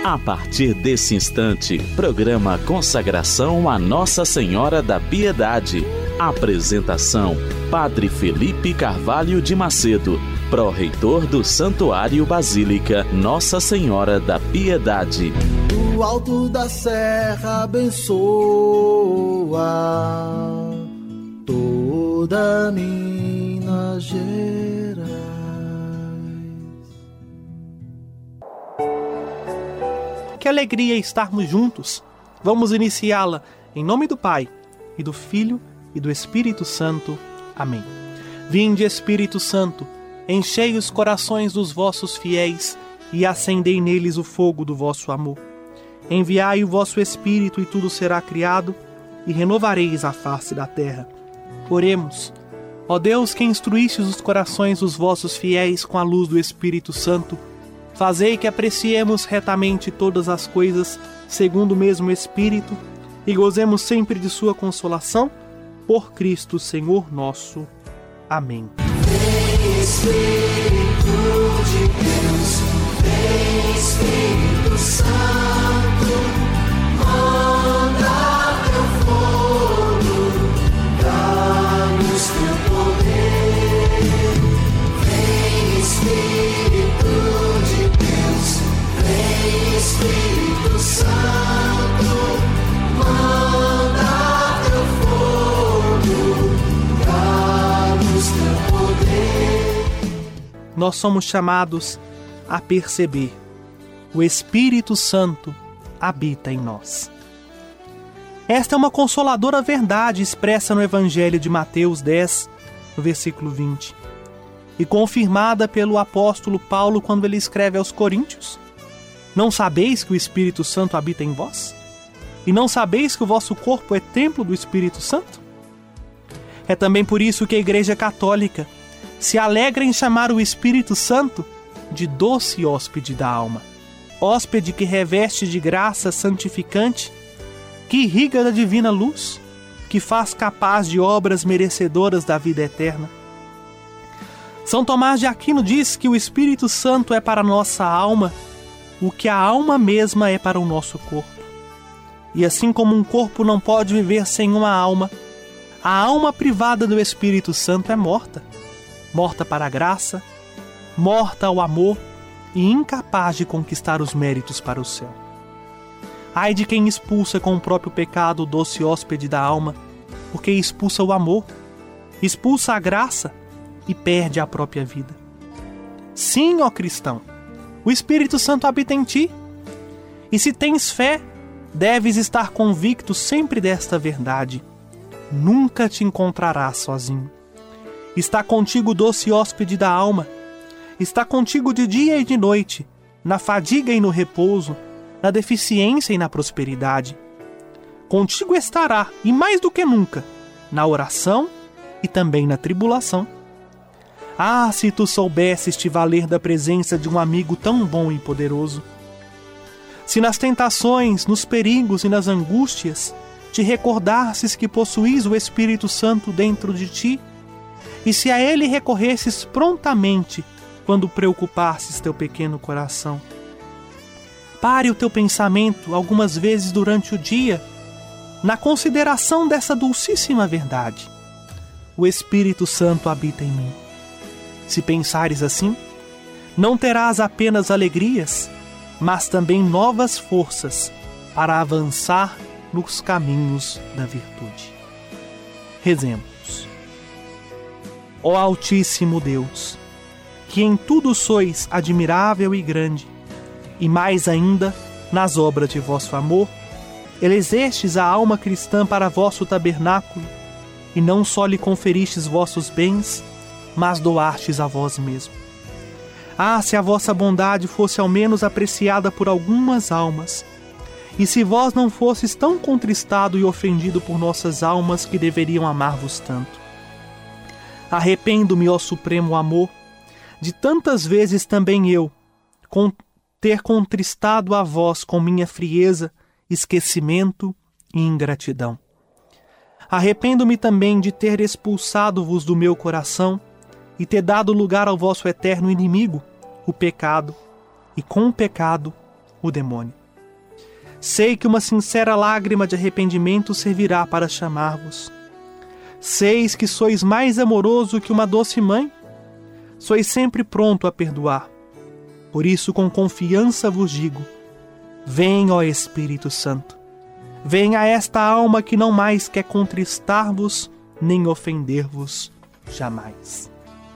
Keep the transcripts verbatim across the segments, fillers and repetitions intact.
A partir desse instante, programa Consagração a Nossa Senhora da Piedade. Apresentação: Padre Felipe Carvalho de Macedo, pró-reitor do Santuário Basílica Nossa Senhora da Piedade. Do alto da serra abençoa toda Minas Gerais. Que alegria estarmos juntos. Vamos iniciá-la em nome do Pai, e do Filho, e do Espírito Santo. Amém. Vinde, Espírito Santo, enchei os corações dos vossos fiéis, e acendei neles o fogo do vosso amor. Enviai o vosso Espírito, e tudo será criado, e renovareis a face da terra. Oremos. Ó Deus, que instruístes os corações dos vossos fiéis com a luz do Espírito Santo, fazei que apreciemos retamente todas as coisas, segundo o mesmo Espírito, e gozemos sempre de sua consolação, por Cristo Senhor nosso. Amém. Vem Espírito de Deus, vem Espírito Santo, manda teu fogo, dá-nos teu poder. Vem Espírito de Deus, vem Espírito Santo, manda teu fogo, dá-nos teu poder. Nós somos chamados a perceber: o Espírito Santo habita em nós. Esta é uma consoladora verdade expressa no Evangelho de Mateus dez, no versículo vinte, e confirmada pelo apóstolo Paulo quando ele escreve aos Coríntios: não sabeis que o Espírito Santo habita em vós? E não sabeis que o vosso corpo é templo do Espírito Santo? É também por isso que a Igreja Católica se alegra em chamar o Espírito Santo de doce hóspede da alma, hóspede que reveste de graça santificante, que irriga da divina luz, que faz capaz de obras merecedoras da vida eterna. São Tomás de Aquino diz que o Espírito Santo é para a nossa alma o que a alma mesma é para o nosso corpo. E assim como um corpo não pode viver sem uma alma, a alma privada do Espírito Santo é morta. Morta para a graça, morta ao amor e incapaz de conquistar os méritos para o céu. Ai de quem expulsa com o próprio pecado o doce hóspede da alma, porque expulsa o amor, expulsa a graça e perde a própria vida. Sim, ó cristão, o Espírito Santo habita em ti. E se tens fé, deves estar convicto sempre desta verdade: nunca te encontrarás sozinho. Está contigo o doce hóspede da alma. Está contigo de dia e de noite, na fadiga e no repouso, na deficiência e na prosperidade. Contigo estará, e mais do que nunca, na oração e também na tribulação. Ah, se tu soubesses te valer da presença de um amigo tão bom e poderoso! Se nas tentações, nos perigos e nas angústias te recordasses que possuís o Espírito Santo dentro de ti, e se a ele recorresses prontamente quando preocupasses teu pequeno coração. Pare o teu pensamento algumas vezes durante o dia na consideração dessa dulcíssima verdade: o Espírito Santo habita em mim. Se pensares assim, não terás apenas alegrias, mas também novas forças para avançar nos caminhos da virtude. Rezemos. Ó Altíssimo Deus, que em tudo sois admirável e grande, e mais ainda nas obras de vosso amor, elegestes a alma cristã para vosso tabernáculo, e não só lhe conferistes vossos bens, mas doastes a vós mesmo. Ah, se a vossa bondade fosse ao menos apreciada por algumas almas, e se vós não fosses tão contristado e ofendido por nossas almas que deveriam amar-vos tanto. Arrependo-me, ó supremo amor, de tantas vezes também eu, com ter contristado a vós com minha frieza, esquecimento e ingratidão. Arrependo-me também de ter expulsado-vos do meu coração e ter dado lugar ao vosso eterno inimigo, o pecado, e com o pecado, o demônio. Sei que uma sincera lágrima de arrependimento servirá para chamar-vos. Seis que sois mais amoroso que uma doce mãe. Sois sempre pronto a perdoar. Por isso, com confiança vos digo: vem, ó Espírito Santo. Vem a esta alma que não mais quer contristar-vos nem ofender-vos jamais.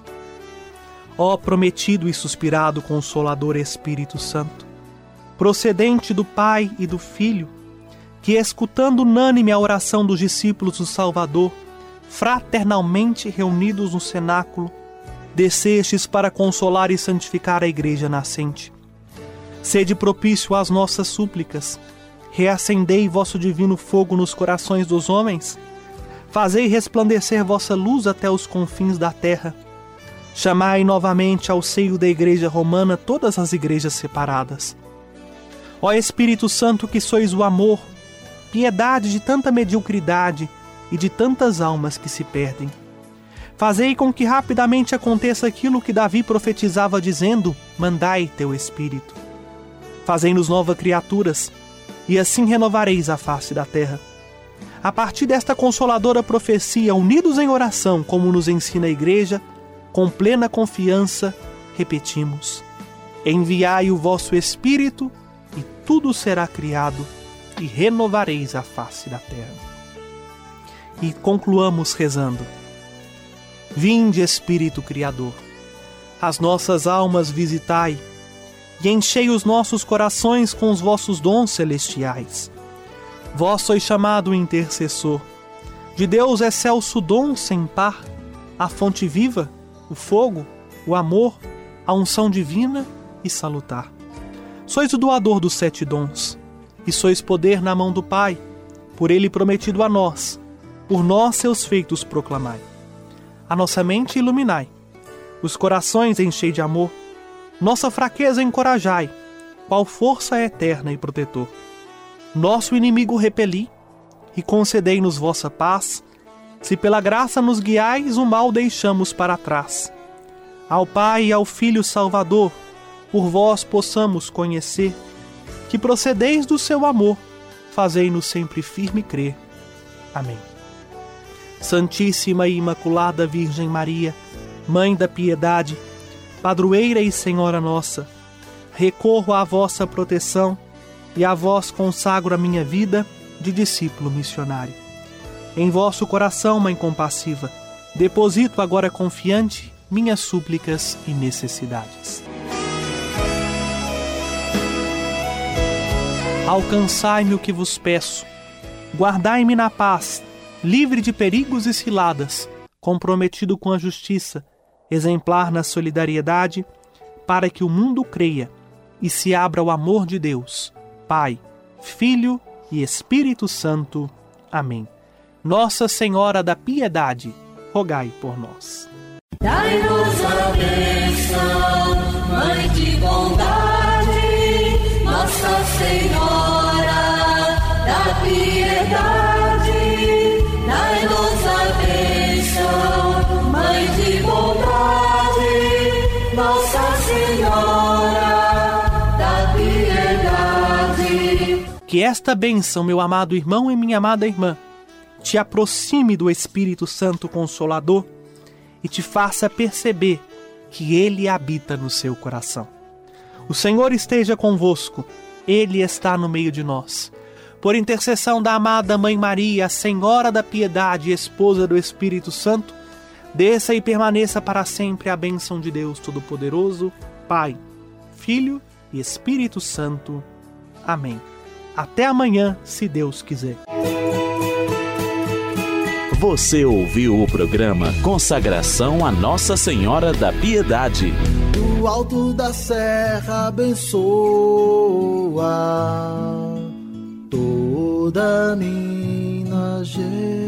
Ó prometido e suspirado Consolador Espírito Santo, procedente do Pai e do Filho, que, escutando unânime a oração dos discípulos do Salvador, fraternalmente reunidos no cenáculo, descestes para consolar e santificar a Igreja nascente. Sede propício às nossas súplicas, reacendei vosso divino fogo nos corações dos homens, fazei resplandecer vossa luz até os confins da terra, chamai novamente ao seio da Igreja Romana todas as igrejas separadas. Ó Espírito Santo, que sois o amor, piedade de tanta mediocridade e de tantas almas que se perdem, fazei com que rapidamente aconteça aquilo que Davi profetizava dizendo: mandai teu Espírito. Fazei-nos novas criaturas, e assim renovareis a face da terra. A partir desta consoladora profecia, unidos em oração, como nos ensina a Igreja, com plena confiança, repetimos: enviai o vosso Espírito, e tudo será criado, e renovareis a face da terra. E concluamos rezando: vinde, Espírito Criador, as nossas almas visitai, e enchei os nossos corações com os vossos dons celestiais. Vós sois chamado intercessor, de Deus excelso dom sem par, a fonte viva, o fogo, o amor, a unção divina e salutar. Sois o doador dos sete dons, e sois poder na mão do Pai, por ele prometido a nós, por nós seus feitos proclamai. A nossa mente iluminai, os corações enchei de amor, nossa fraqueza encorajai, qual força eterna e protetor. Nosso inimigo repeli, e concedei-nos vossa paz, se pela graça nos guiais, o mal deixamos para trás. Ao Pai e ao Filho Salvador, por vós possamos conhecer, que procedeis do seu amor, fazei-nos sempre firme crer. Amém. Santíssima e Imaculada Virgem Maria, Mãe da Piedade, Padroeira e Senhora nossa, recorro à vossa proteção e a vós consagro a minha vida de discípulo missionário. Em vosso coração, Mãe compassiva, deposito agora confiante minhas súplicas e necessidades. Alcançai-me o que vos peço, guardai-me na paz, livre de perigos e ciladas, comprometido com a justiça, exemplar na solidariedade, para que o mundo creia e se abra o amor de Deus, Pai, Filho e Espírito Santo. Amém. Nossa Senhora da Piedade, rogai por nós. Dai-nos a bênção, Mãe de bondade, Nossa Senhora da Piedade. Dai-nos a bênção, Mãe de bondade, Nossa Senhora da Piedade. Que esta bênção, meu amado irmão e minha amada irmã, te aproxime do Espírito Santo Consolador e te faça perceber que Ele habita no seu coração. O Senhor esteja convosco, Ele está no meio de nós. Por intercessão da amada Mãe Maria, a Senhora da Piedade e Esposa do Espírito Santo, desça e permaneça para sempre a bênção de Deus Todo-Poderoso, Pai, Filho e Espírito Santo. Amém. Até amanhã, se Deus quiser. Você ouviu o programa Consagração a Nossa Senhora da Piedade. Do alto da serra abençoa toda Minas Gerais.